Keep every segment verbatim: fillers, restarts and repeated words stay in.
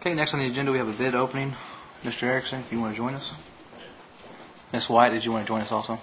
Okay, next on the agenda we have a bid opening. Mister Erickson, if you want to join us. Miss White, did you want to join us also?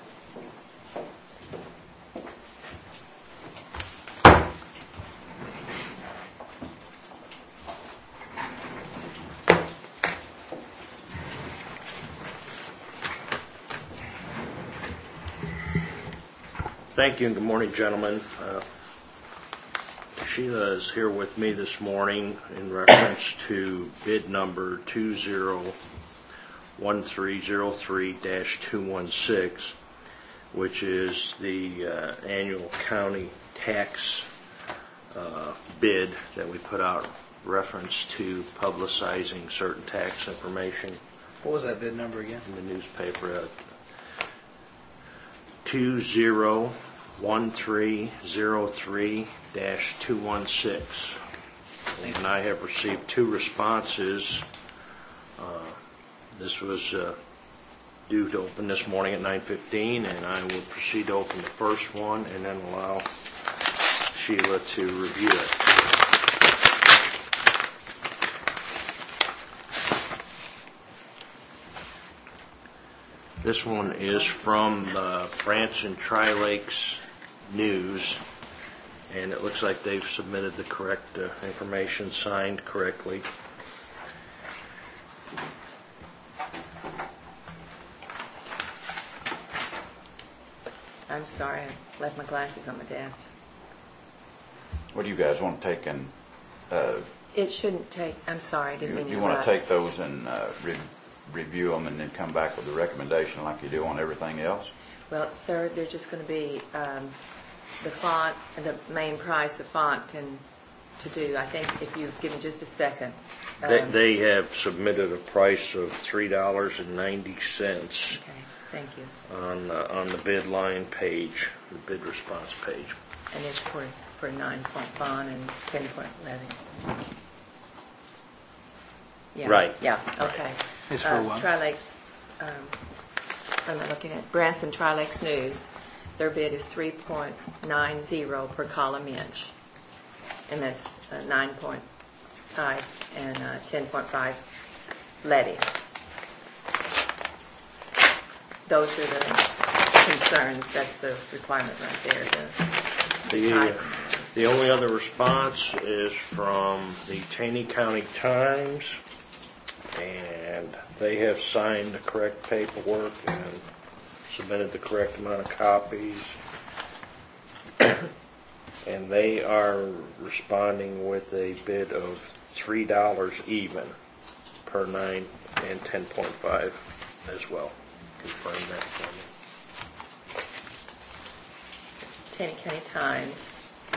Thank you and good morning, gentlemen. Uh, Sheila is here with me this morning in reference to bid number two zero one three zero three dash two one six, which is the uh, annual county tax uh, bid that we put out reference to publicizing certain tax information What was that bid number again? in the newspaper. Uh, two zero one three zero three dash two one six, and I have received two responses. Uh, this was uh, due to open this morning at nine fifteen, and I will proceed to open the first one and then allow Sheila to review it. This one is from the Branson Tri-Lakes News, and it looks like they've submitted the correct uh, information, signed correctly. I'm sorry, I left my glasses on my desk. What do you guys want to take and, uh, It shouldn't take, I'm sorry, I didn't you, mean to you want to interrupt. take those and uh, re- review them and then come back with a recommendation like you do on everything else? Well, sir, they're just going to be um, the font, the main price, the font, and to do. I think if you give me just a second. They, um, they have submitted a price of three dollars and ninety cents Okay, thank you. on uh, on the bid line page, the bid response page. And it's for, for nine-point font and ten-point lettering. Yeah. Right. Yeah, okay. It's for Uh, what? Tri-Lakes, um, I'm not looking at Branson Tri-Lakes News. Their bid is three point nine zero per column inch. And that's uh, nine-point type and uh, ten point five leading. Those are the concerns. That's the requirement right there. The, The, type. the only other response is from the Taney County Times, and they have signed the correct paperwork and submitted the correct amount of copies. And they are responding with a bid of three dollars even per nine and ten point five as well. Confirm that for me. Taney County Times,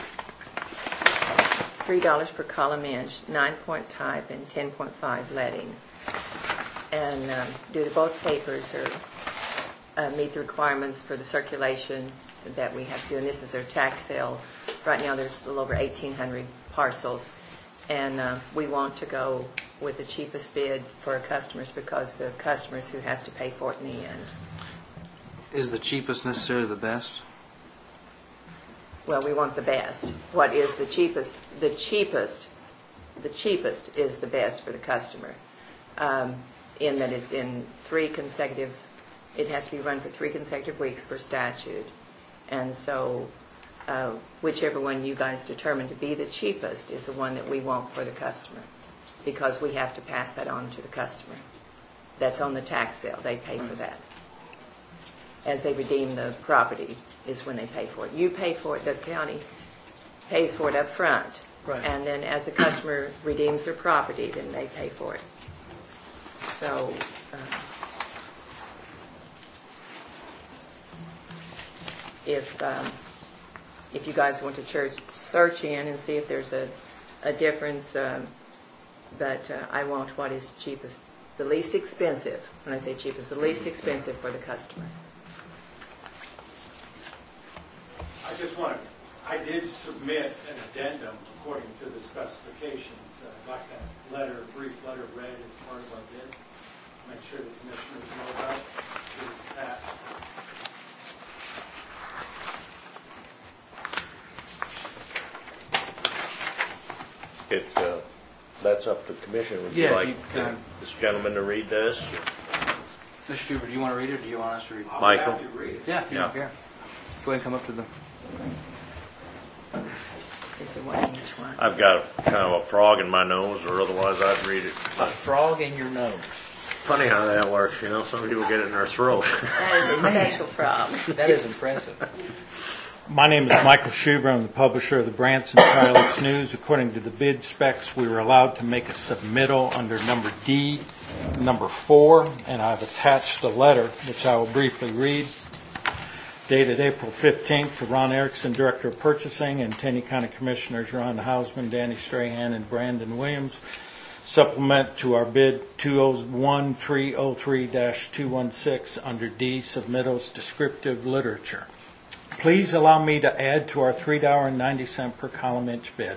three dollars per column inch, nine-point type, and ten point five leading. And um, due to both papers are uh, meet the requirements for the circulation that we have to do, and this is their tax sale. Right now there's a little over eighteen hundred parcels, and uh, we want to go with the cheapest bid for our customers because the customers who has to pay for it in the end. Is the cheapest necessarily the best? Well, we want the best. What is the cheapest? The cheapest, the cheapest is the best for the customer, um, in that it's in three consecutive, it has to be run for three consecutive weeks per statute. And so uh, whichever one you guys determine to be the cheapest is the one that we want for the customer, because we have to pass that on to the customer. That's on the tax sale. They pay for that. As they redeem the property is when they pay for it. You pay for it, the county pays for it up front. Right. And then as the customer redeems their property, then they pay for it. So, uh, if um, if you guys want to church, search in and see if there's a, a difference, um, but uh, I want what is cheapest, the least expensive. When I say cheapest, the least expensive for the customer. I just want to, I did submit an addendum according to the specifications. Uh, I'd like that letter, brief letter read as part of our bid. Make sure the commissioners know about it. Here's that. It uh, that's up to the commission. Would you Yeah, like you can. this gentleman to read this? Mister Schubert, do you want to read it, or do you want us to read it? I'll Michael? happy to read it. Yeah, if you Yeah. don't care. Go ahead and come up to the... Is there one in each one? I've got a, kind of a frog in my nose, or otherwise I'd read it. A frog in your nose. Funny how that works, you know. Some people get it in their throat. That is a special frog. That is impressive. My name is Michael Schubert. I'm the publisher of the Branson Tri-Lakes News. According to the bid specs, we were allowed to make a submittal under number D, number four, and I've attached a letter, which I will briefly read. Dated April fifteenth to Ron Erickson, Director of Purchasing, and Taney County Commissioners Ron Hausman, Danny Strahan, and Brandon Williams. Supplement to our bid two oh one three oh three dash two one six under D, submittals descriptive literature. Please allow me to add to our three dollars and ninety cents per column inch bid.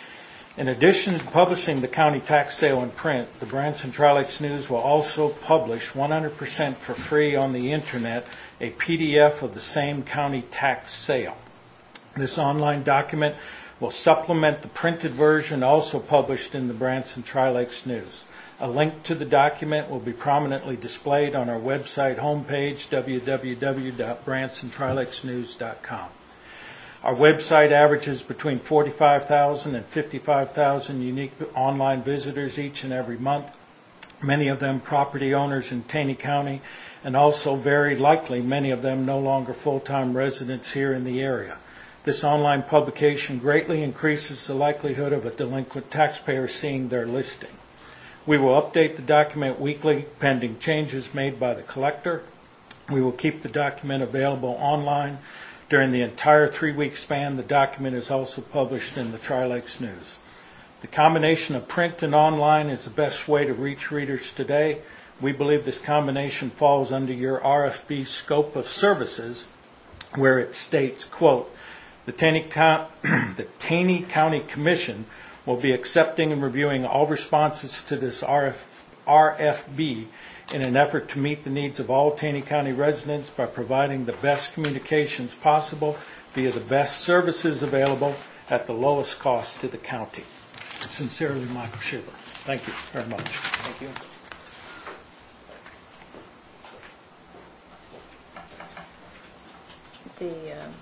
In addition to publishing the county tax sale in print, the Branson Tri-Lakes News will also publish one hundred percent for free on the internet a P D F of the same county tax sale. This online document will supplement the printed version also published in the Branson Tri-Lakes News. A link to the document will be prominently displayed on our website homepage, w w w dot branson tri lakes news dot com. Our website averages between forty-five thousand and fifty-five thousand unique online visitors each and every month, many of them property owners in Taney County, and also very likely many of them no longer full-time residents here in the area. This online publication greatly increases the likelihood of a delinquent taxpayer seeing their listing. We will update the document weekly pending changes made by the collector. We will keep the document available online. During the entire three-week span, the document is also published in the Tri-Lakes News. The combination of print and online is the best way to reach readers today. We believe this combination falls under your R F B scope of services, where it states, quote, the Taney, Co- the Taney County Commission will be accepting and reviewing all responses to this R F B in an effort to meet the needs of all Taney County residents by providing the best communications possible via the best services available at the lowest cost to the county. Sincerely, Michael Schubert. Thank you very much. Thank you. The, um,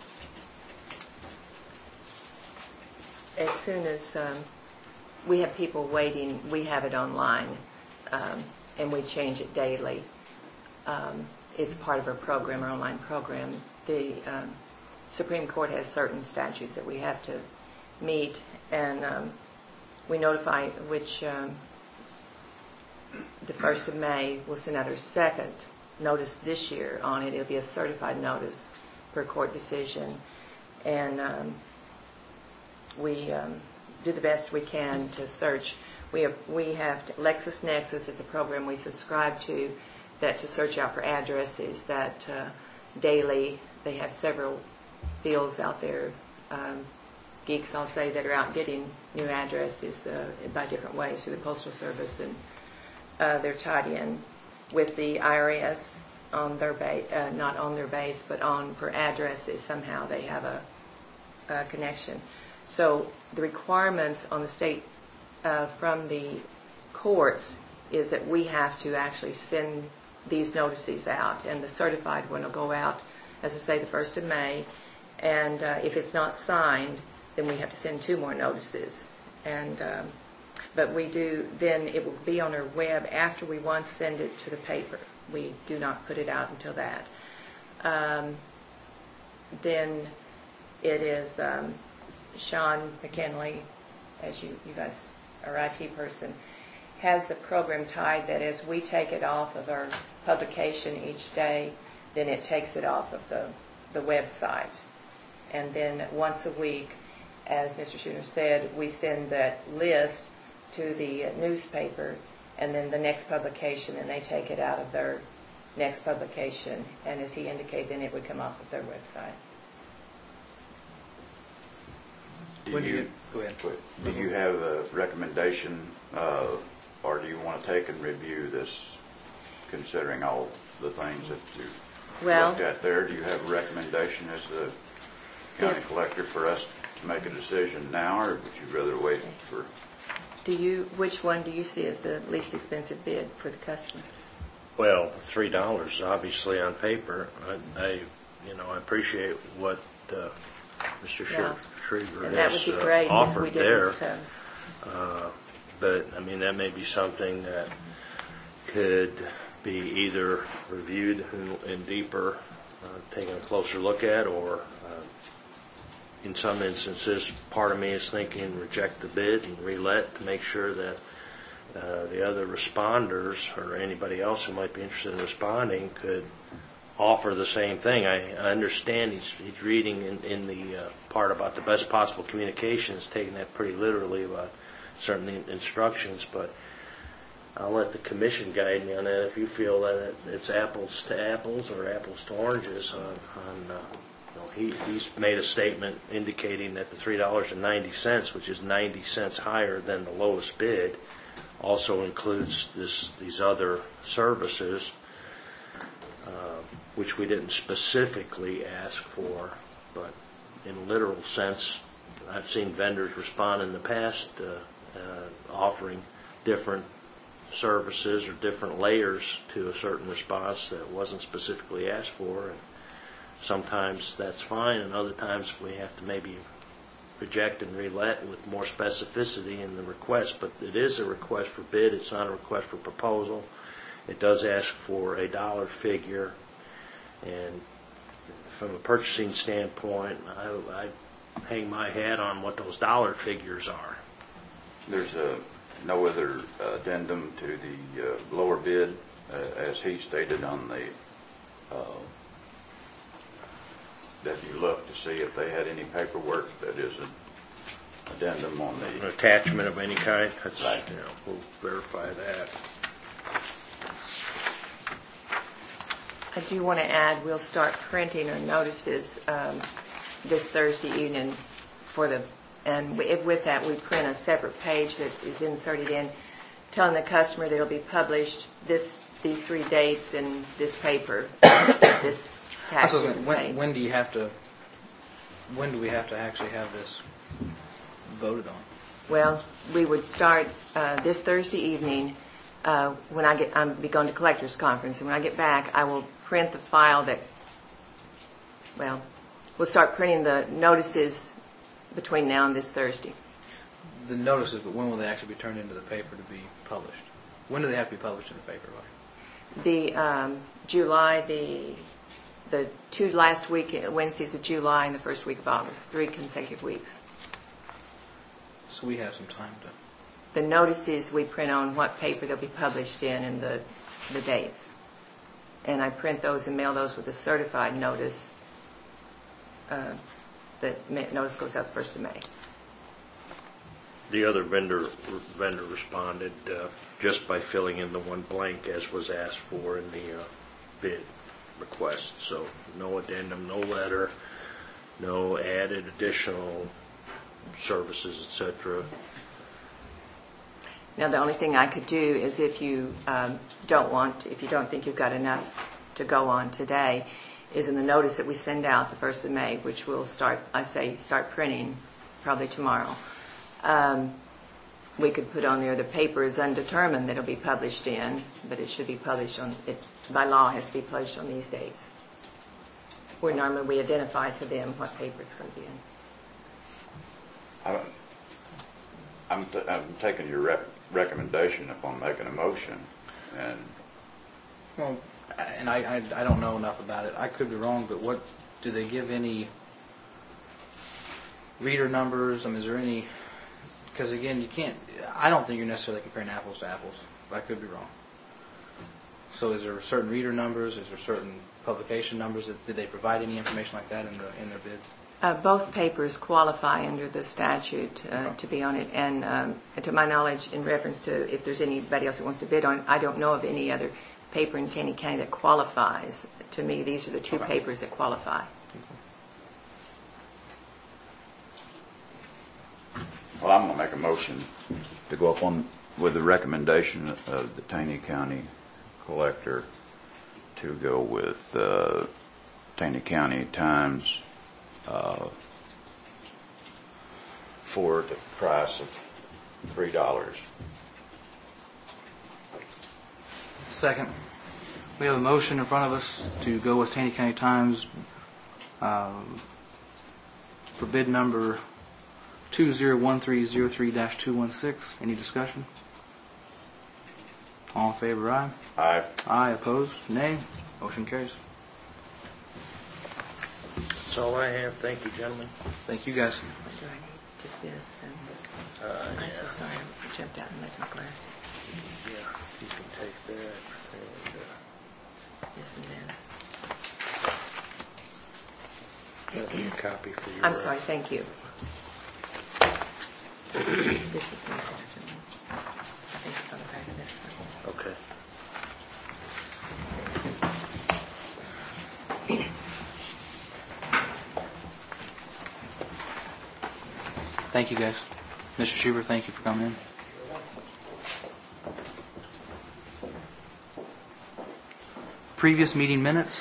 as soon as um, we have people waiting, we have it online, um, and we change it daily. Um, it's part of our program, our online program. The um, Supreme Court has certain statutes that we have to meet, and um, we notify which um, the first of May we'll send out our second notice this year on it. It'll be a certified notice per court decision, and um, we um, do the best we can to search. We have, we have LexisNexis. It's a program we subscribe to that to search out for addresses that uh, daily. They have several fields out there, um, geeks I'll say, that are out getting new addresses uh, by different ways through the Postal Service, and uh, they're tied in with the I R S on their base, uh, not on their base, but on for addresses. Somehow they have a, a connection. So the requirements on the state uh, from the courts is that we have to actually send these notices out, and the certified one will go out, as I say, the first of May, and uh, if it's not signed, then we have to send two more notices. And um, but we do, then it will be on our web after we once send it to the paper. We do not put it out until that. Um, then it is um, Sean McKinley, as you, you guys are I T person, has the program tied that as we take it off of our publication each day, then it takes it off of the, the website. And then once a week, as Mister Schooner said, we send that list to the newspaper, and then the next publication, and they take it out of their next publication. And as he indicated, then it would come off of their website. Do When do you, you- go ahead. do you have a recommendation, uh, or do you want to take and review this, considering all the things that you Well- looked at there? Do you have a recommendation as the county If- collector for us to make a decision now, or would you rather wait for Do you, which one do you see as the least expensive bid for the customer? Well, three dollars, obviously, on paper. I, I, you know, I appreciate what uh, Mister Yeah. Schreiber And that would has be uh, great if we offered there. didn't, um, Uh, But, I mean, that may be something that could be either reviewed in, in deeper, uh, taking a closer look at, or uh, in some instances, part of me is thinking reject the bid and relet to make sure that uh, the other responders or anybody else who might be interested in responding could offer the same thing. I, I understand he's, he's reading in, in the uh, part about the best possible communications, taking that pretty literally about certain in- instructions, but I'll let the commission guide me on that. If you feel that it, it's apples to apples or apples to oranges on, on uh, you know, he, he's made a statement indicating that the three dollars and ninety cents, which is ninety cents higher than the lowest bid, also includes this these other services, uh, which we didn't specifically ask for, but in a literal sense, I've seen vendors respond in the past uh, uh, offering different services or different layers to a certain response that wasn't specifically asked for. And sometimes that's fine, and other times we have to maybe reject and relet with more specificity in the request. But it is a request for bid. It's not a request for proposal. It does ask for a dollar figure, and from a purchasing standpoint, I, I hang my hat on what those dollar figures are. There's a, no other addendum to the uh, lower bid, uh, as he stated on the, uh, that you looked to see if they had any paperwork that is an addendum on An the, attachment of any kind. That's, Right. you know, we'll verify that. I do want to add, we'll start printing our notices um, this Thursday evening for the, and we- with that, we print a separate page that is inserted in, telling the customer that it'll be published this, these three dates in this paper, this tax So isn't when, paid. when do you have to, when do we have to actually have this voted on? Well, we would start uh, this Thursday evening. Uh, when I get, I'm be going to collectors conference, and when I get back, I will print the file that. Well, we'll start printing the notices between now and this Thursday. The notices, but when will they actually be turned into the paper to be published? When do they have to be published in the paper by? The um, July, the the two last week Wednesdays of July and the first week of August, three consecutive weeks. So we have some time to. The notices we print on what paper they'll be published in and the the dates. And I print those and mail those with a certified notice. Uh, the ma- notice goes out the first of May. The other vendor vendor responded uh, just by filling in the one blank as was asked for in the uh, bid request. So no addendum, no letter, no added additional services, et cetera. Now, the only thing I could do is if you um, don't want, if you don't think you've got enough to go on today, is in the notice that we send out the first of May, which we'll start, I say, start printing probably tomorrow. Um, we could put on there the paper is undetermined that it'll be published in, but it should be published on, it by law has to be published on these dates. Where normally we identify to them what paper it's going to be in. I- I'm, t- I'm taking your rec- recommendation upon making a motion, and Well, and I, I, I don't know enough about it. I could be wrong, but what, do they give any reader numbers? I mean, is there any, because again, you can't, I don't think you're necessarily comparing apples to apples, but I could be wrong. So is there certain reader numbers? Is there certain publication numbers? That, did they provide any information like that in the in their bids? Uh, both papers qualify under the statute uh, Okay. to be on it, and um, to my knowledge, in reference to if there's anybody else that wants to bid on it, I don't know of any other paper in Taney County that qualifies. To me, these are the two Okay. papers that qualify. well, I'm going to make a motion to go up on with the recommendation of the Taney County collector to go with uh, Taney County Times uh, for the price of three dollars. Second. We have a motion in front of us to go with Taney County Times um, for bid number two zero one three zero three dash two one six. Any discussion? All in favor, aye. Aye. Aye, opposed, nay. Motion carries. That's all I have. Thank you, gentlemen. Thank you, guys. What do I need? Just this, and Uh, I'm yeah. so sorry, I jumped out and left my glasses. Yeah, you can take that. And, uh, This and this. that'll be a copy for you. I'm sorry, thank you. This is my extra one. I think it's on the back of this one. Okay. Thank you, guys. Mister Schubert, thank you for coming in. Previous meeting minutes.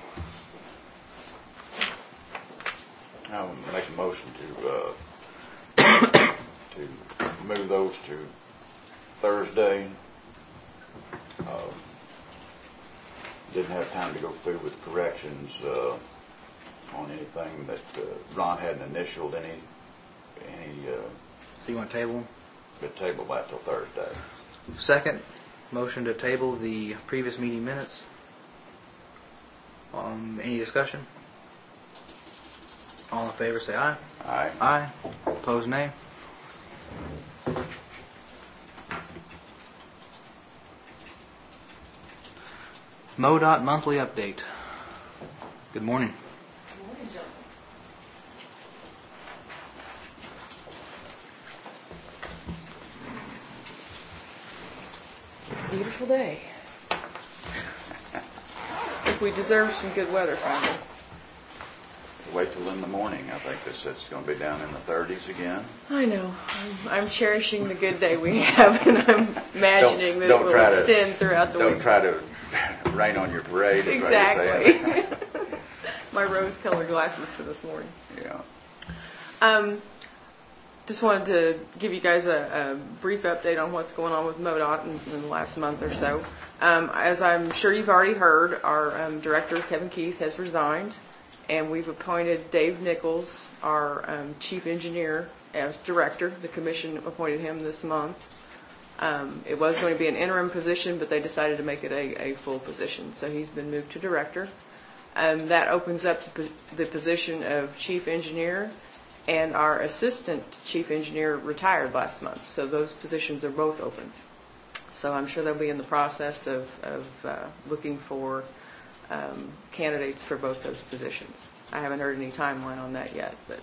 I'll make a motion to, uh, to move those to Thursday. Um, Didn't have time to go through with corrections, uh, on anything that, uh, Ron hadn't initialed any, any, uh, So you want to table? but table that till Thursday. Second, motion to table the previous meeting minutes. Um, any discussion? All in favor, say aye. Aye. Aye. Opposed, nay. MoDOT monthly update. Good morning. It's a beautiful day. I think we deserve some good weather finally. Wait till in the morning. I think this, it's gonna be down in the thirties again. I know. I'm, I'm cherishing the good day we have, and I'm imagining Don't- that don't it will try to- extend throughout the Don't week. try to rain on your parade. is what you're saying. Exactly. My rose-colored glasses for this morning. Yeah. Um, just wanted to give you guys a, a brief update on what's going on with MoDOT in, in the last month or so. Um, as I'm sure you've already heard, our um, director, Kevin Keith, has resigned, and we've appointed Dave Nichols, our um, chief engineer, as director. The commission appointed him this month. Um, it was going to be an interim position, but they decided to make it a, a full position, so he's been moved to director. Um, that opens up the, po- the position of chief engineer, and our assistant chief engineer retired last month, so those positions are both open. So I'm sure they'll be in the process of, of uh, looking for um, candidates for both those positions. I haven't heard any timeline on that yet, but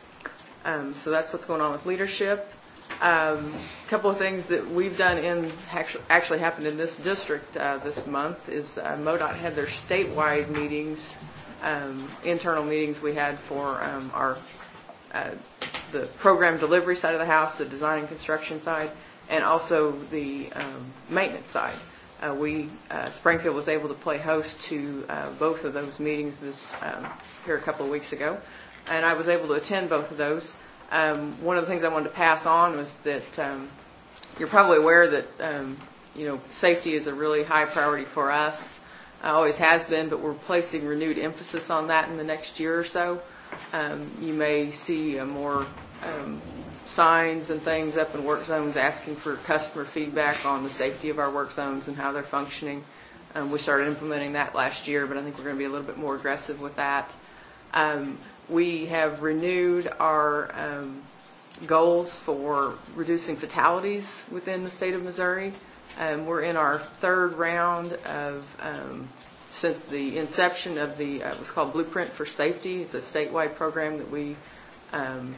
um, so that's what's going on with leadership. Um, a couple of things that we've done in actually, actually happened in this district uh, this month is uh, MoDOT had their statewide meetings, um, internal meetings we had for um, our uh, the program delivery side of the house, the design and construction side, and also the um, maintenance side. Uh, we uh, Springfield was able to play host to uh, both of those meetings this um, here a couple of weeks ago, and I was able to attend both of those. Um, one of the things I wanted to pass on was that um, you're probably aware that um, you know safety is a really high priority for us. Uh, always has been, but we're placing renewed emphasis on that in the next year or so. Um, you may see uh, more um, signs and things up in work zones asking for customer feedback on the safety of our work zones and how they're functioning. Um, we started implementing that last year, but I think we're going to be a little bit more aggressive with that. Um, We have renewed our um, goals for reducing fatalities within the state of Missouri. Um, we're in our third round of, um, since the inception of the, uh, what's called Blueprint for Safety. It's a statewide program that we um,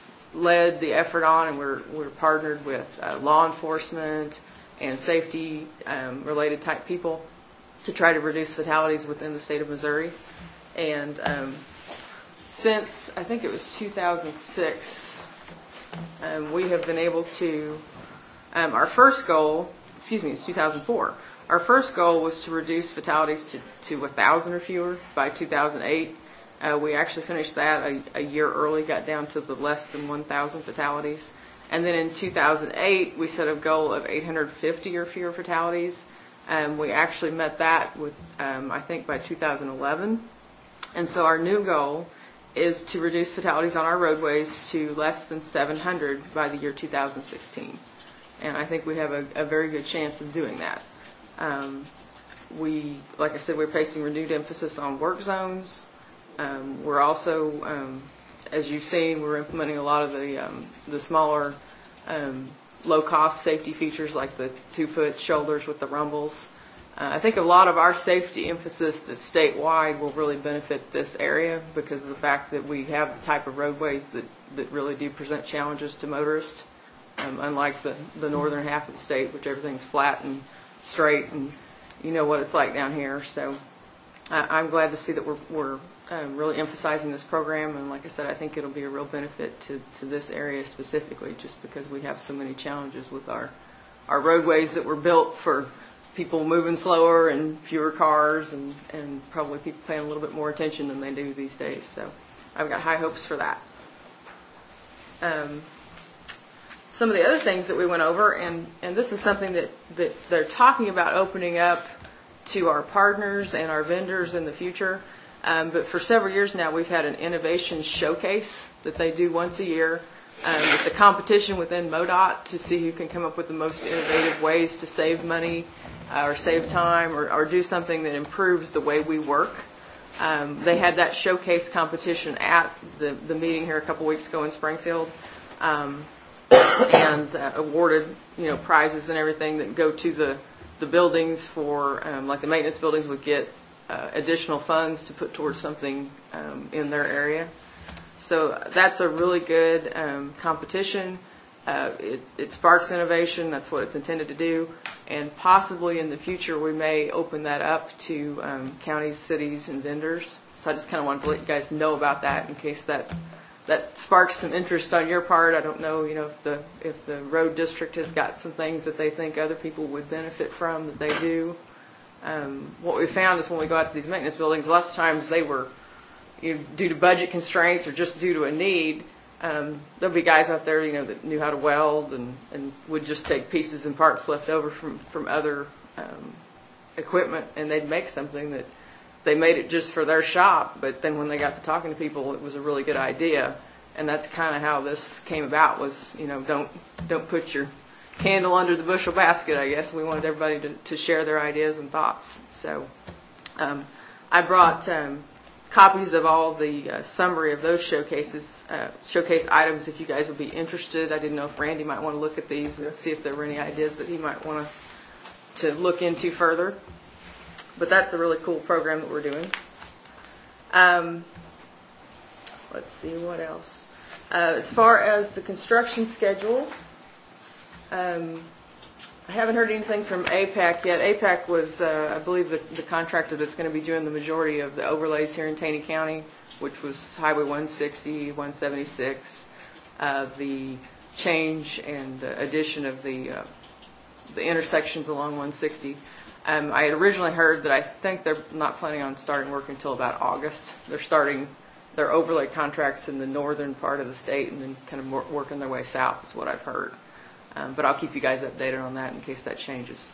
led the effort on, and we're, we're partnered with uh, law enforcement and safety um, related type people to try to reduce fatalities within the state of Missouri. And um, Since, I think it was two thousand six, um, we have been able to, um, our first goal, excuse me, it's two thousand four. Our first goal was to reduce fatalities to, to one thousand or fewer by two thousand eight. Uh, we actually finished that a, a year early, got down to the less than one thousand fatalities. And then in two thousand eight, we set a goal of eight hundred fifty or fewer fatalities. Um, we actually met that with, um, I think, by two thousand eleven. And so our new goal is to reduce fatalities on our roadways to less than seven hundred by the year two thousand sixteen. And I think we have a, a very good chance of doing that. Um, we, like I said, we're placing renewed emphasis on work zones. Um, we're also, um, as you've seen, we're implementing a lot of the um, the smaller, um, low-cost safety features like the two-foot shoulders with the rumbles. Uh, I think a lot of our safety emphasis that's statewide will really benefit this area because of the fact that we have the type of roadways that, that really do present challenges to motorists, um, unlike the, the northern half of the state, which everything's flat and straight, and you know what it's like down here. So uh, I'm glad to see that we're, we're um, really emphasizing this program, and like I said, I think it'll be a real benefit to, to this area specifically, just because we have so many challenges with our, our roadways that were built for people moving slower and fewer cars, and, and probably people paying a little bit more attention than they do these days. So I've got high hopes for that. Um, some of the other things that we went over, and, and this is something that, that they're talking about opening up to our partners and our vendors in the future. Um, but for several years now, we've had an innovation showcase that they do once a year. Um, it's a competition within MoDOT to see who can come up with the most innovative ways to save money uh, or save time or, or do something that improves the way we work. Um, they had that showcase competition at the, the meeting here a couple weeks ago in Springfield, um, and uh, awarded you know prizes and everything that go to the, the buildings for, um, like the maintenance buildings would get uh, additional funds to put towards something um, in their area. So that's a really good um, competition. Uh, it, it sparks innovation. That's what it's intended to do. And possibly in the future, we may open that up to um, counties, cities, and vendors. So I just kind of wanted to let you guys know about that in case that that sparks some interest on your part. I don't know, you know, if the if the road district has got some things that they think other people would benefit from that they do. Um, what we found is when we go out to these maintenance buildings, lots of times they were, you know, due to budget constraints or just due to a need, um, there'll be guys out there, you know, that knew how to weld and, and would just take pieces and parts left over from, from other um, equipment, and they'd make something that they made it just for their shop, but then when they got to talking to people, it was a really good idea. And that's kind of how this came about was, you know, don't don't put your candle under the bushel basket, I guess. We wanted everybody to, to share their ideas and thoughts. So um, I brought um, copies of all the uh, summary of those showcases, uh, showcase items if you guys would be interested. I didn't know if Randy might want to look at these and see if there were any ideas that he might want to, to look into further. But that's a really cool program that we're doing. Um, let's see, what else? Uh, as far as the construction schedule, um, I haven't heard anything from A PAC yet. A PAC was, uh, I believe, the, the contractor that's going to be doing the majority of the overlays here in Taney County, which was Highway one sixty, one seventy-six, uh, the change and uh, addition of the uh, the intersections along one sixty. Um, I had originally heard that I think they're not planning on starting work until about August. They're starting their overlay contracts in the northern part of the state and then kind of wor- working their way south is what I've heard. Um, but I'll keep you guys updated on that in case that changes.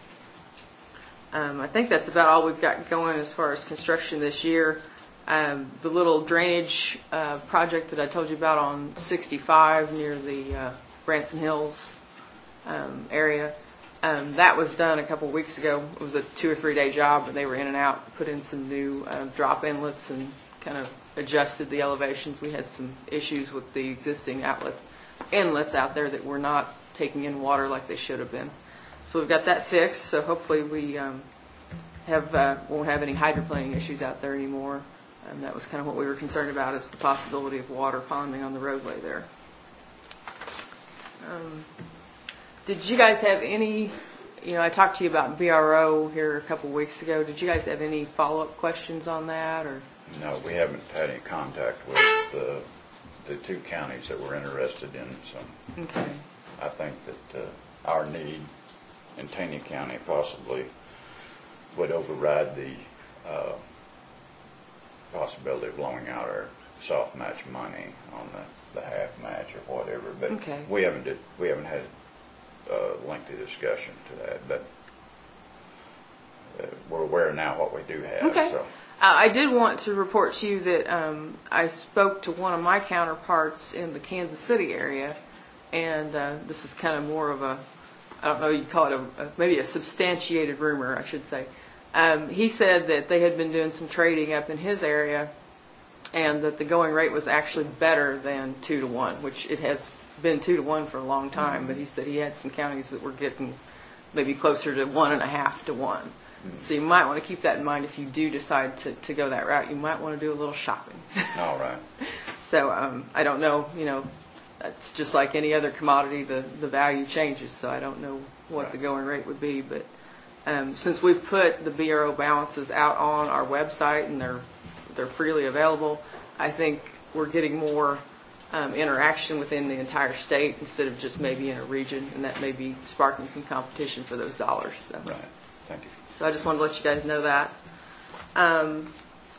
Um, I think that's about all we've got going as far as construction this year. Um, the little drainage uh, project that I told you about on sixty-five near the uh, Branson Hills um, area, Um, that was done a couple of weeks ago. It was a two or three day job, but they were in and out, put in some new uh, drop inlets and kind of adjusted the elevations. We had some issues with the existing outlet inlets out there that were not taking in water like they should have been. So we've got that fixed. So hopefully we um, have uh, won't have any hydroplaning issues out there anymore. And that was kind of what we were concerned about, is the possibility of water ponding on the roadway there. Um, Did you guys have any, you know, I talked to you about B R O here a couple of weeks ago. Did you guys have any follow-up questions on that? Or No, we haven't had any contact with the, the two counties that we're interested in. So okay. I think that uh, our need in Taney County possibly would override the uh, possibility of blowing out our soft match money on the, the half match or whatever. But Okay. we haven't did, we haven't had a lengthy discussion to that. But uh, we're aware now what we do have. Okay. So. Uh, I did want to report to you that um, I spoke to one of my counterparts in the Kansas City area, and uh, this is kind of more of a, I don't know, you call it a, a maybe a substantiated rumor, I should say. Um, he said that they had been doing some trading up in his area, and that the going rate was actually better than two to one, which it has been two to one for a long time. Mm-hmm. But he said he had some counties that were getting maybe closer to one and a half to one. Mm-hmm. So you might want to keep that in mind if you do decide to, to go that route. You might want to do a little shopping. All right. So um, I don't know, you know, it's just like any other commodity, the, the value changes. So I don't know what right. the going rate would be. But um, since we put the B R O balances out on our website and they're they're freely available, I think we're getting more um, interaction within the entire state instead of just maybe in a region, and that may be sparking some competition for those dollars. So. Right. Thank you. So I just wanted to let you guys know that. Um,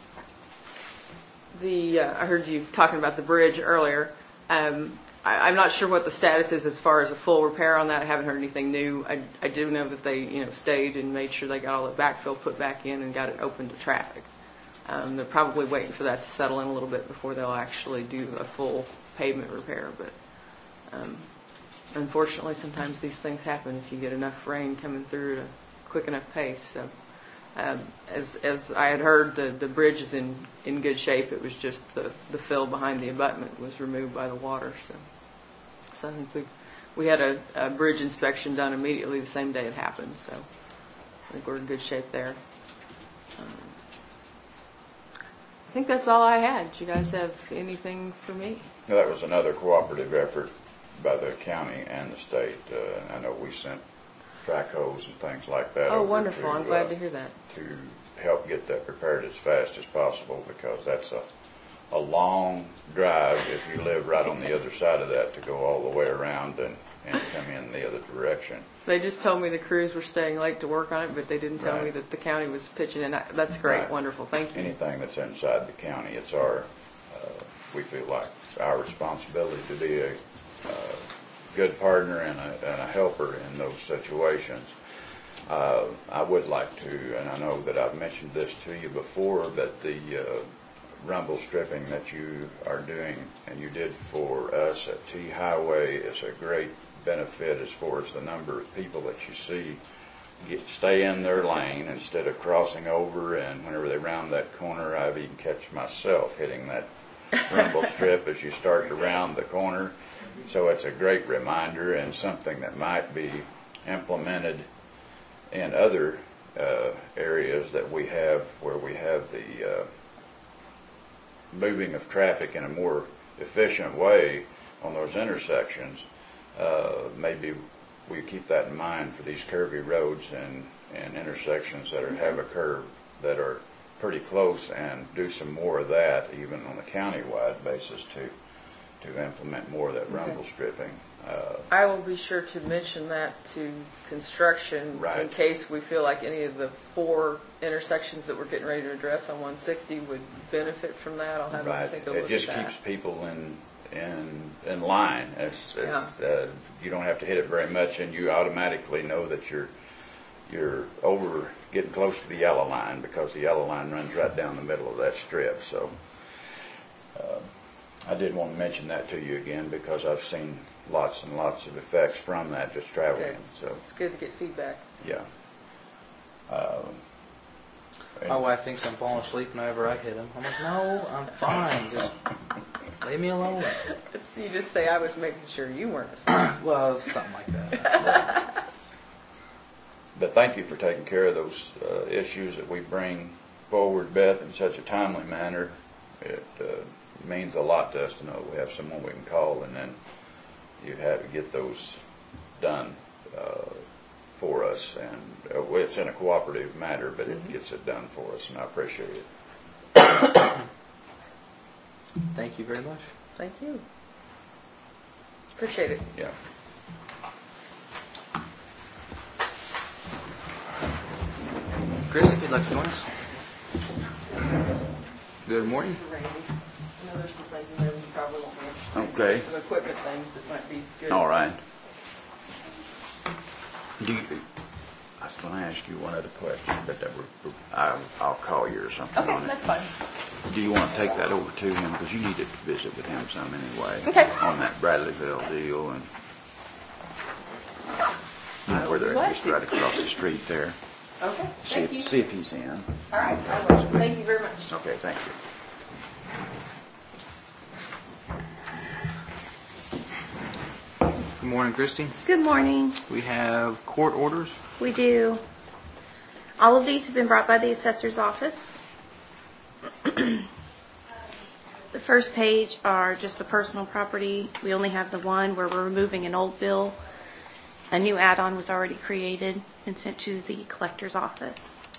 the uh, I heard you talking about the bridge earlier. Um, I, I'm not sure what the status is as far as a full repair on that. I haven't heard anything new. I, I do know that they you know stayed and made sure they got all the backfill put back in and got it open to traffic. Um, they're probably waiting for that to settle in a little bit before they'll actually do a full pavement repair. But um, unfortunately, sometimes these things happen if you get enough rain coming through at a quick enough pace. So, um, as as I had heard, the, the bridge is in, in good shape. It was just the, the fill behind the abutment was removed by the water. So, so I think we we had a, a bridge inspection done immediately the same day it happened. So, so I think we're in good shape there. Um, I think that's all I had. Do you guys have anything for me? Now, that was another cooperative effort by the county and the state. Uh, I know we sent track hose and things like that. Oh, over wonderful. to, I'm glad uh, to hear that. To help get that repaired as fast as possible, because that's a, a long drive if you live right on the other side of that to go all the way around and, and come in the other direction. They just told me the crews were staying late to work on it, but they didn't tell Right. me that the county was pitching in. I- That's great. Right. Wonderful. Thank you. Anything that's inside the county, it's our, uh, we feel like it's our responsibility to be a uh, good partner and a, and a helper in those situations. Uh, I would like to, and I know that I've mentioned this to you before, but the uh, rumble stripping that you are doing and you did for us at T Highway is a great benefit as far as the number of people that you see get stay in their lane instead of crossing over, and whenever they round that corner, I've even catch myself hitting that rumble strip as you start to round the corner. So it's a great reminder and something that might be implemented in other uh, areas that we have where we have the uh, moving of traffic in a more efficient way on those intersections. Uh, maybe we keep that in mind for these curvy roads and, and intersections that are, have a curve that are pretty close, and do some more of that even on a county-wide basis to to implement more of that rumble Okay. stripping. Uh, I will be sure to mention that to construction Right. in case we feel like any of the four intersections that we're getting ready to address on one sixty would benefit from that. I'll have right. them take a look It just at that. keeps people in in in line. It's, it's, uh, you don't have to hit it very much, and you automatically know that you're you're over getting close to the yellow line, because the yellow line runs right down the middle of that strip. So uh, I did want to mention that to you again, because I've seen lots and lots of effects from that just traveling. Okay. So It's good to get feedback. yeah. Um, My wife thinks I'm falling asleep whenever I hit him. I'm like, no, I'm fine. Just leave me alone. So you just say I was making sure you weren't asleep. Well, something like that. But thank you for taking care of those uh, issues that we bring forward, Beth, in such a timely manner. It uh, means a lot to us to know we have someone we can call, and then you have to get those done uh, for us. And uh, well, it's in a cooperative matter, but it gets it done for us, and I appreciate it. Thank you very much. Thank you. Appreciate it. Yeah. Chris, if you'd like to join us. Good morning. Randy. know there's some things in there that you probably won't be interested in. Okay. Some equipment things that might be good. All right. Do you, I was going to ask you one other question, but that we're, I, I'll call you or something Okay, on it. that's fine. Do you want to take that over to him? Because you need to visit with him some anyway. Okay. On that Bradleyville deal and you know, where they're Glad just to. right across the street there. Okay, See thank if, you. see if he's in. All right, I will. Thank you very much. Okay, thank you. Good morning, Christie. Good morning. We have court orders. We do. All of these have been brought by the assessor's office. The first page are just the personal property. We only have the one where we're removing an old bill. A new add-on was already created and sent to the collector's office.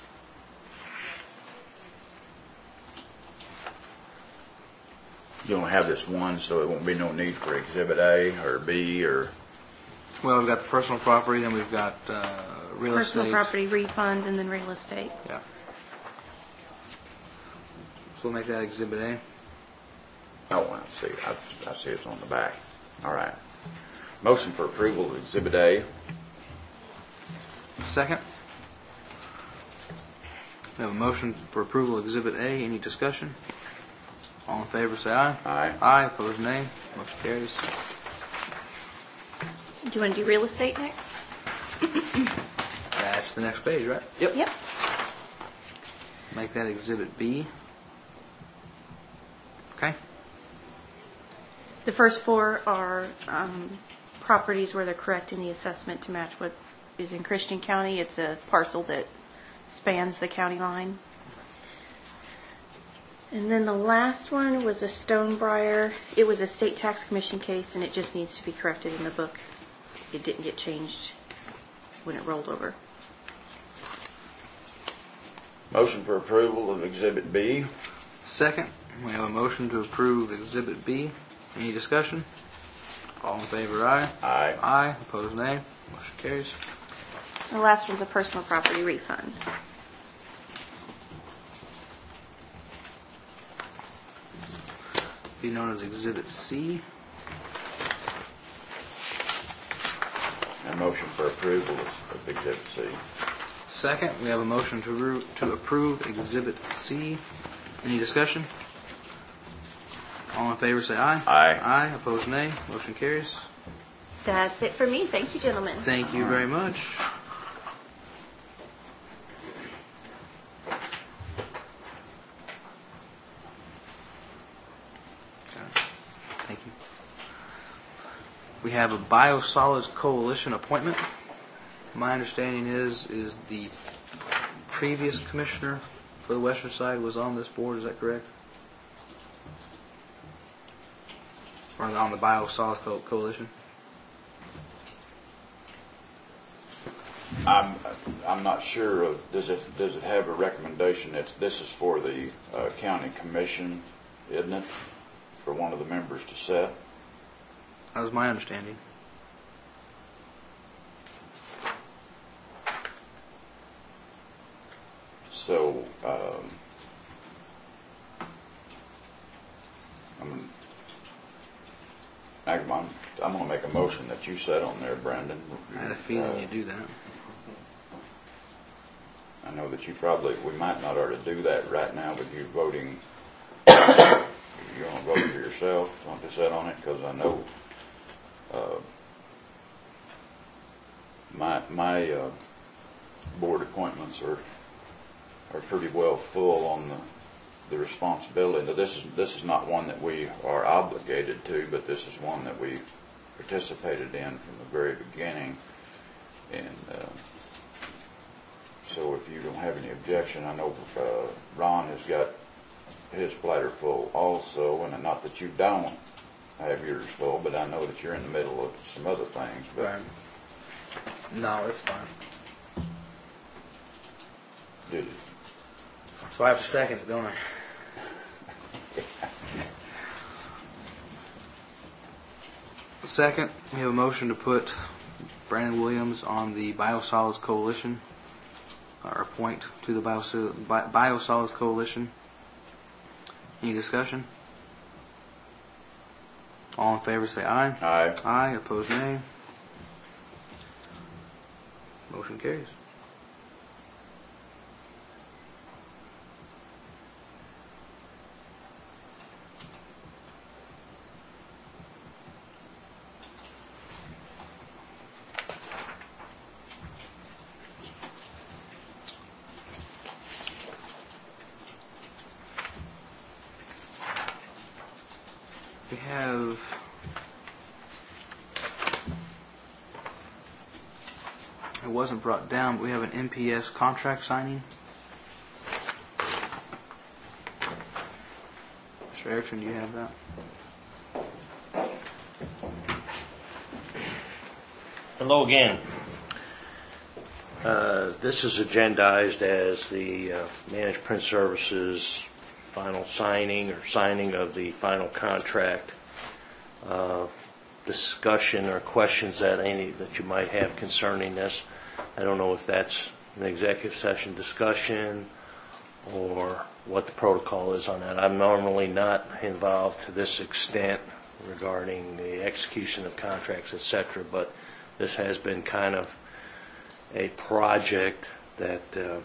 You only have this one, so it won't be no need for Exhibit A or B or... Well, we've got the personal property, then we've got uh, real Personal estate. property refund and then real estate. Yeah. So we'll make that Exhibit A. Oh, I see. I, I see it's on the back. All right. Motion for approval of Exhibit A. Second. We have a motion for approval of Exhibit A. Any discussion? All in favor, say aye. Aye. Aye. Opposed, nay. Motion carries. Do you want to do real estate next? That's the next page, right? Yep. Make that Exhibit B. Okay. The first four are um, properties where they're correcting the assessment to match what is in Christian County. It's a parcel that spans the county line. And then the last one was a Stonebriar. It was a state tax commission case, and it just needs to be corrected in the book. It didn't get changed when it rolled over. Motion for approval of Exhibit B. Second. We have a motion to approve Exhibit B. Any discussion? All in favor, aye. Aye. Aye. Opposed, nay. Motion carries. The last one's a personal property refund. Be known as Exhibit C. And motion for approval of, of Exhibit C. Second, we have a motion to ru- to approve Exhibit C. Any discussion? All in favor, say aye. Aye. Aye. Opposed, nay. Motion carries. That's it for me. Thank you, gentlemen. Thank you very much. Thank you. We have a Biosolids Coalition appointment. My understanding is is the previous commissioner for the western side was on this board. Is that correct? Or on the Biosolids Co- Coalition? I'm, I'm not sure, of- does it, does it have a recommendation that this is for the uh, county commission, isn't it? For one of the members to set? That was my understanding. So, um, I'm, I'm, I'm going to make a motion that you set on there, Brandon. I had a feeling Uh, you'd do that. I know that you probably, we might not ought to do that right now with you voting. You want to vote for yourself, want to set on it? Because I know uh, my my uh, board appointments are are pretty well full on the the responsibility. Now, this is this is not one that we are obligated to, but this is one that we participated in from the very beginning. And uh, so, if you don't have any objection, I know uh, Ron has got his platter full also, and not that you don't have yours full, but I know that you're in the middle of some other things. But Right. No, it's fine. did So I have to second it, don't I? Second, we have a motion to put Brandon Williams on the Biosolids Coalition, or appoint to the Biosol- Bi- Biosolids Coalition. Any discussion? All in favor say aye. Aye. Aye, opposed nay. Motion carries. We have it wasn't brought down, but we have an M P S contract signing. Mister Erickson, do you have that? Hello again. Uh, this is agendized as the uh, Managed Print Services final signing or signing of the final contract. Uh, discussion or questions that any that you might have concerning this. I don't know if that's an executive session discussion or what the protocol is on that. I'm normally not involved to this extent regarding the execution of contracts, et cetera, but this has been kind of a project that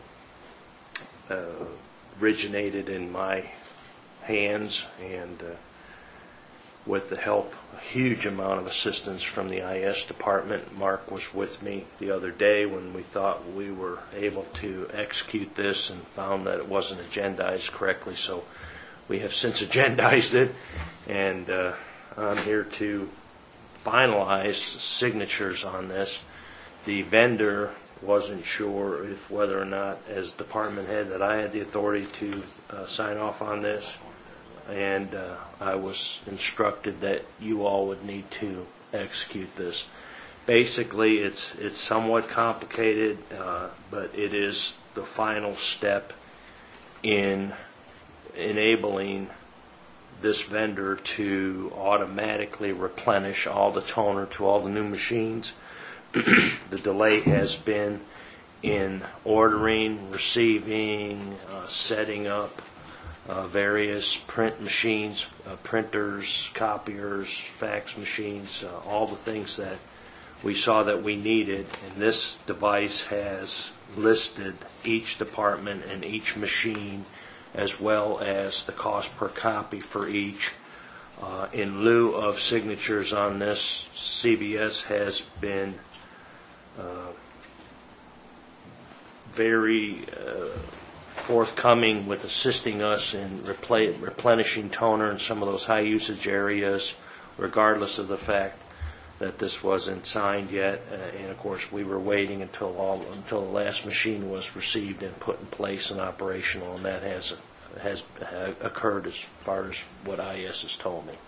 uh, uh, originated in my hands, and uh, with the help, a huge amount of assistance from the I S department. Mark was with me the other day when we thought we were able to execute this and found that it wasn't agendized correctly, so we have since agendized it, and uh, I'm here to finalize signatures on this. The vendor wasn't sure if whether or not, as department head, that I had the authority to uh, sign off on this, and uh, I was instructed that you all would need to execute this. Basically, it's it's somewhat complicated, uh, but it is the final step in enabling this vendor to automatically replenish all the toner to all the new machines. The delay has been in ordering, receiving, uh, setting up uh, various print machines, uh, printers, copiers, fax machines, uh, all the things that we saw that we needed. And this device has listed each department and each machine, as well as the cost per copy for each. Uh, in lieu of signatures on this, C B S has been uh, very uh, forthcoming with assisting us in repl- replenishing toner in some of those high usage areas, regardless of the fact that this wasn't signed yet. Uh, and of course, we were waiting until all until the last machine was received and put in place and operational, and that has has uh, occurred as far as what I S has told me.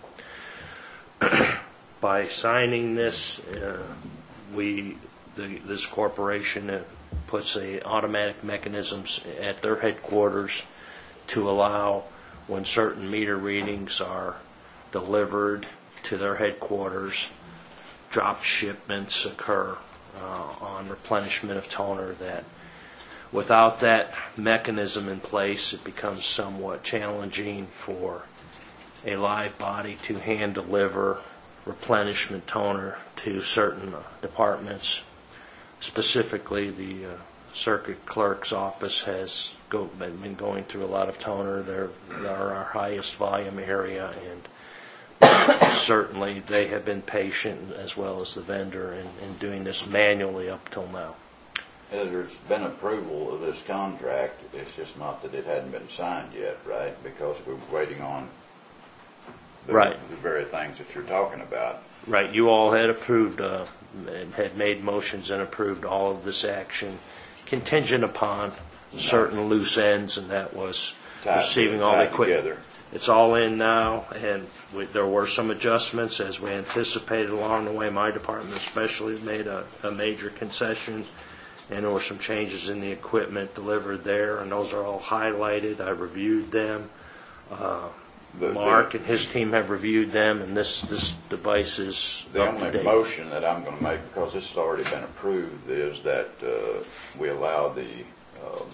By signing this, uh, we the, this corporation uh, puts a automatic mechanisms at their headquarters to allow, when certain meter readings are delivered to their headquarters, drop shipments occur uh, on replenishment of toner. That without that mechanism in place, it becomes somewhat challenging for a live body to hand deliver replenishment toner to certain departments. Specifically, the uh, circuit clerk's office has go, been going through a lot of toner. They're, they're our highest volume area, and certainly they have been patient, as well as the vendor, in, in doing this manually up till now. There's been approval of this contract. It's just not that it hadn't been signed yet, right? Because we were waiting on the, right. the very things that you're talking about. Right. You all had approved, uh, had made motions and approved all of this action contingent upon certain loose ends, and that was Tied, receiving all the equipment. Together. It's all in now, and we, there were some adjustments as we anticipated along the way. My department especially made a, a major concession, and there were some changes in the equipment delivered there, and those are all highlighted. I reviewed them. Uh, The, Mark the, and his team have reviewed them, and this, this device is the up to only date. motion that I'm going to make, because this has already been approved, is that uh, we allow the um,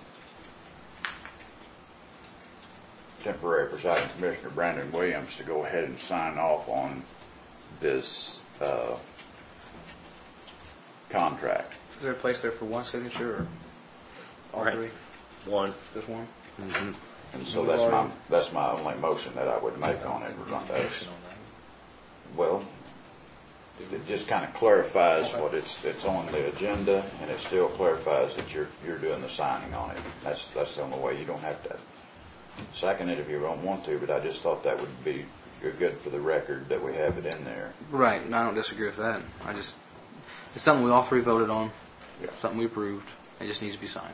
temporary presiding commissioner, Brandon Williams, to go ahead and sign off on this uh, contract. Is there a place there for one signature or all Right. three? One. Just one? And so that's my, that's my only motion that I would make on it. That's- Well, it just kind of clarifies what it's, it's on the agenda, and it still clarifies that you're, you're doing the signing on it. That's, that's the only way. You don't have to second it if you don't want to, but I just thought that would be good for the record that we have it in there. Right, and I don't disagree with that. I just, it's something we all three voted on, Yeah. something we approved. It just needs to be signed.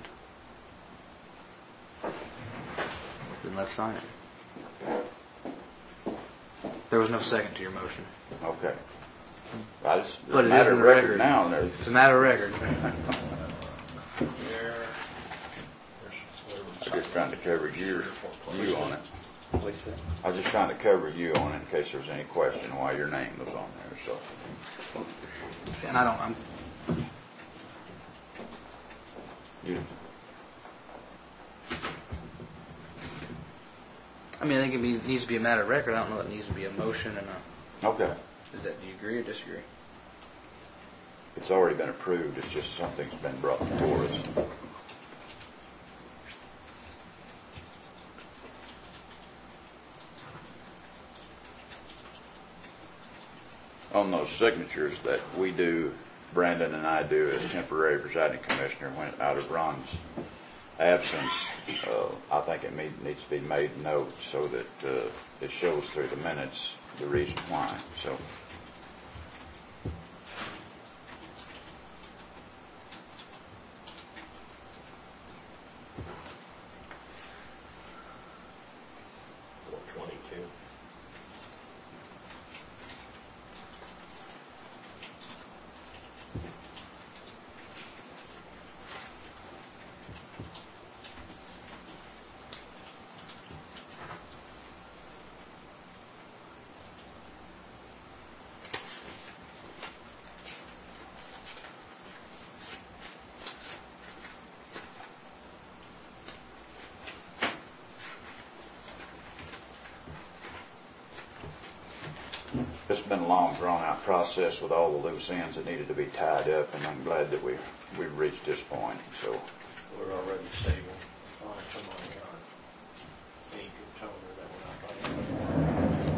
Then let's sign it. There was no second to your motion. Okay. I just, it's But a it is matter in of the record record. now, and there's, It's a matter of record. I'm just trying to cover your, you on it. I was just trying to cover you on it in case there was any question why your name was on there, so. See, and I don't, I'm, You, I mean, I think it be- needs to be a matter of record. I don't know that it needs to be a motion and a, okay. is that, do you agree or disagree? It's already been approved, it's just something's been brought before us. On those signatures that we do, Brandon and I do as temporary presiding commissioner when out of Ron's absence, uh, I think it need, needs to be made note so that uh, it shows through the minutes the reason why. So. four twenty-two. It's been a long, drawn-out process with all the loose ends that needed to be tied up, and I'm glad that we we've reached this point. So, We're already saving a lot of money on ink and toner that we're not buying.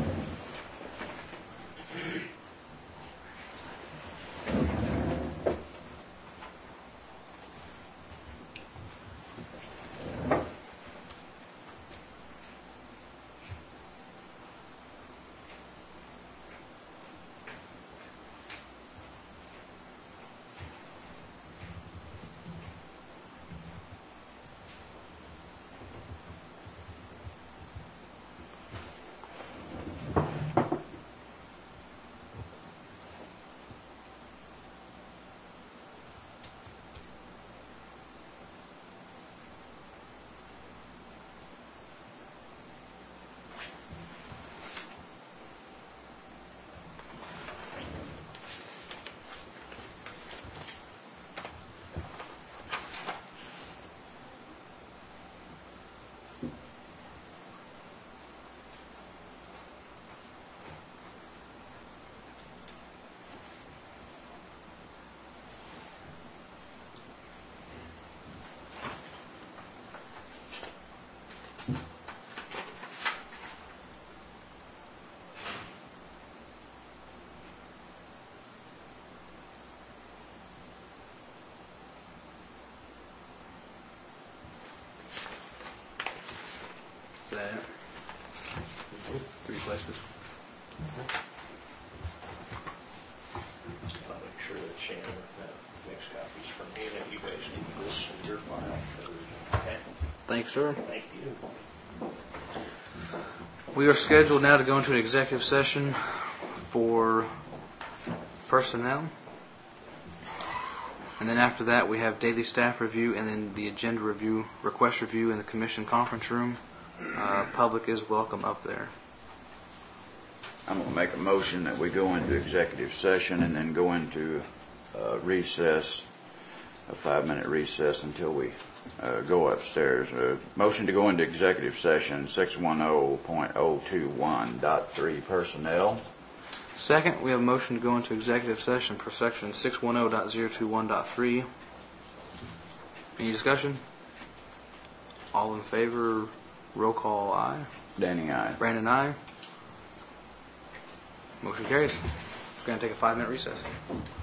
Is that it? Three places. I'll make sure that Shannon uh, makes copies for me, and that you guys need this in your file. Okay? Thanks, sir. Thank you. We are scheduled now to go into an executive session for personnel. And then after that, we have daily staff review and then the agenda review, request review in the commission conference room. Uh, public is welcome up there. I'm going to make a motion that we go into executive session and then go into uh, recess, a five-minute recess until we uh, go upstairs. Uh, motion to go into executive session, six ten point oh two one point three personnel, Second, we have a motion to go into executive session per section six ten point zero two one point three. Any discussion? All in favor, roll call aye. Danny, aye. Brandon, aye. Motion carries. We're going to take a five-minute recess.